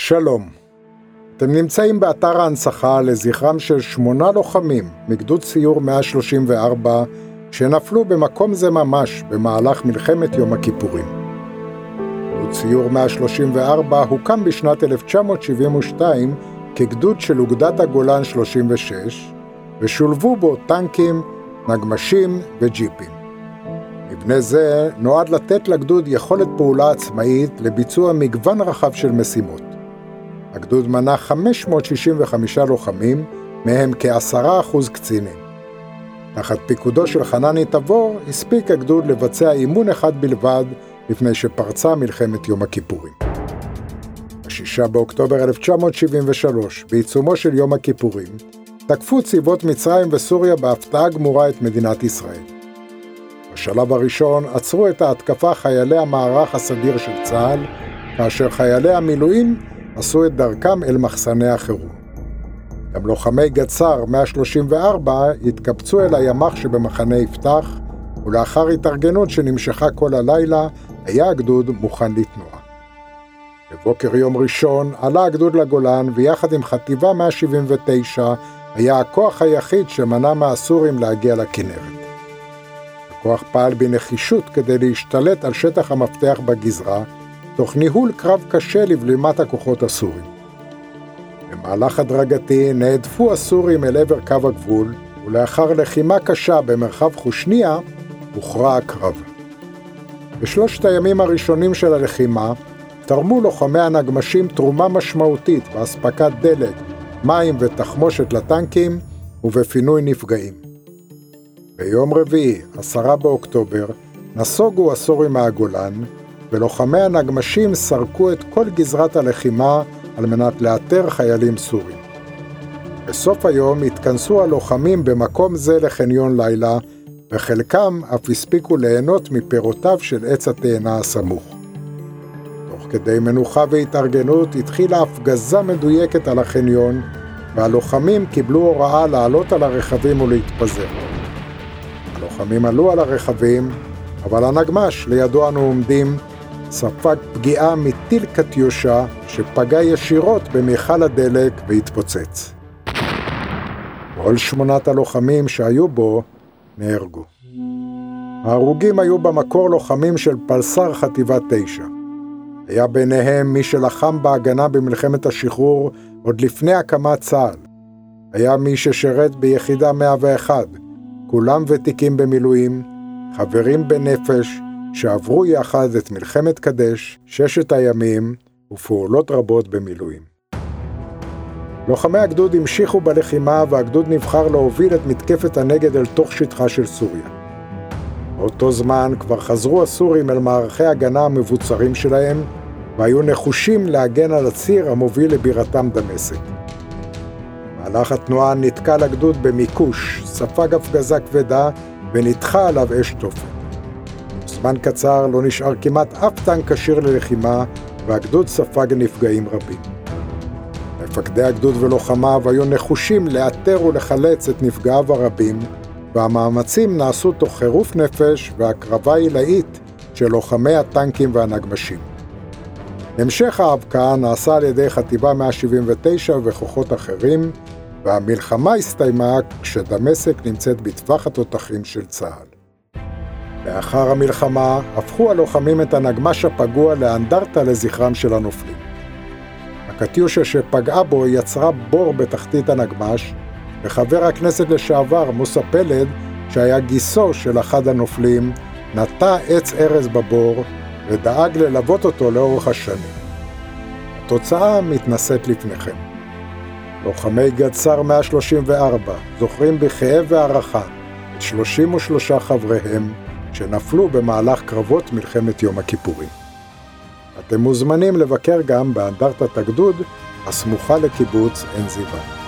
שלום, אתם נמצאים באתר ההנצחה לזכרם של 8 לוחמים מגדוד סיור 134 שנפלו במקום זה ממש במהלך מלחמת יום הכיפורים. גדוד סיור 134 הוקם בשנת 1972 כגדוד של אוגדת הגולן 36 ושולבו בו טנקים, נגמשים וג'יפים. מבנה זה נועד לתת לגדוד יכולת פעולה עצמאית לביצוע מגוון רחב של משימות. הגדוד מנה 565 לוחמים, מהם כ10% קצינים. תחת פיקודו של חנני תבור, הספיק הגדוד לבצע אימון אחד בלבד לפני שפרצה מלחמת יום הכיפורים. ב-6 באוקטובר 1973, בעיצומו של יום הכיפורים, תקפו צבאות מצרים וסוריה בהפתעה גמורה את מדינת ישראל. בשלב הראשון עצרו את ההתקפה חיילי המערך הסדיר של צה"ל, כאשר חיילי המילואים עשו את דרכם אל מחסני החירום. גם לוחמי גדס"ר 134 התקבצו אל הימ"ח שבמחנה יפתח, ולאחר התארגנות שנמשכה כל הלילה, היה הגדוד מוכן לתנועה. בבוקר יום ראשון עלה הגדוד לגולן, ויחד עם חטיבה 179 היה הכוח היחיד שמנע מהסורים להגיע לכנרת. הכוח פעל בנחישות כדי להשתלט על שטח המפתח בגזרה, תוך ניהול קרב קשה לבלימת הכוחות הסורים. במהלך הדרגתי נהדפו הסורים אל עבר קו הגבול, ולאחר לחימה קשה במרחב חושניה, הוכרע הקרב. בשלושת הימים הראשונים של הלחימה, תרמו לוחמי הנגמשים תרומה משמעותית בהספקת דלק, מים ותחמושת לטנקים, ובפינוי נפגעים. ביום רביעי, 10 באוקטובר, נסוגו הסורים מהגולן, ולוחמי הנגמשים סרקו את כל גזרת הלחימה על מנת לאתר חיילים סורים. בסוף היום התכנסו הלוחמים במקום זה לחניון לילה, וחלקם אף הספיקו ליהנות מפירותיו של עץ התאנה הסמוך. תוך כדי מנוחה והתארגנות התחילה הפגזה מדויקת על החניון, והלוחמים קיבלו הוראה לעלות על הרכבים ולהתפזר. הלוחמים עלו על הרכבים, אבל הנגמש לידו אנו עומדים ספג פגיעה מטיל קטיושה שפגע ישירות במיכל הדלק והתפוצץ. כל 8 הלוחמים שהיו בו נהרגו. ההרוגים היו במקור לוחמים של פלס"ר חטיבה 9. היה ביניהם מי שלחם בהגנה במלחמת השחרור עוד לפני הקמת צה"ל. היה מי ששירת ביחידה 101, כולם ותיקים במילואים, חברים בנפש, שעברו יחד את מלחמת קדש, 6 הימים ופעולות רבות במילואים. לוחמי הגדוד המשיכו בלחימה, והגדוד נבחר להוביל את מתקפת הנגד אל תוך שטחה של סוריה. באותו זמן כבר חזרו הסורים אל מערכי הגנה המבוצרים שלהם, והיו נחושים להגן על הציר המוביל לבירתם דמשק. במהלך התנועה נתקל הגדוד במיקוש, ספג הפגזה כבדה ונדחה עליו אש תופת. זמן קצר לא נשאר כמעט אף טנק כשיר ללחימה, והגדוד ספג נפגעים רבים. מפקדי הגדוד ולוחמיו היו נחושים לאתר ולחלץ את נפגעיו הרבים, והמאמצים נעשו תוך חירוף נפש והקרבה עילאית של לוחמי הטנקים והנגמשים. המשך ההבקעה נעשה על ידי חטיבה 179 וכוחות אחרים, והמלחמה הסתיימה כשדמשק נמצאת בטווח התותחים של צה"ל. לאחר המלחמה הפכו הלוחמים את הנגמש הפגוע לאנדרטה לזכרם של הנופלים. הקטיושה שפגעה בו יצרה בור בתחתית הנגמש, וחבר הכנסת לשעבר מוסא פלד, שהיה גיסו של אחד הנופלים, נטע עץ ארז בבור ודאג ללוות אותו לאורך השנים. התוצאה מתנשאת לפניכם. לוחמי גדס"ר 134 זוכרים בכאב והערכה את 33 חבריהם שנפלו במהלך קרבות מלחמת יום הכיפורים. אתם מוזמנים לבקר גם באנדרטת הגדוד הסמוכה לקיבוץ עין זיוון.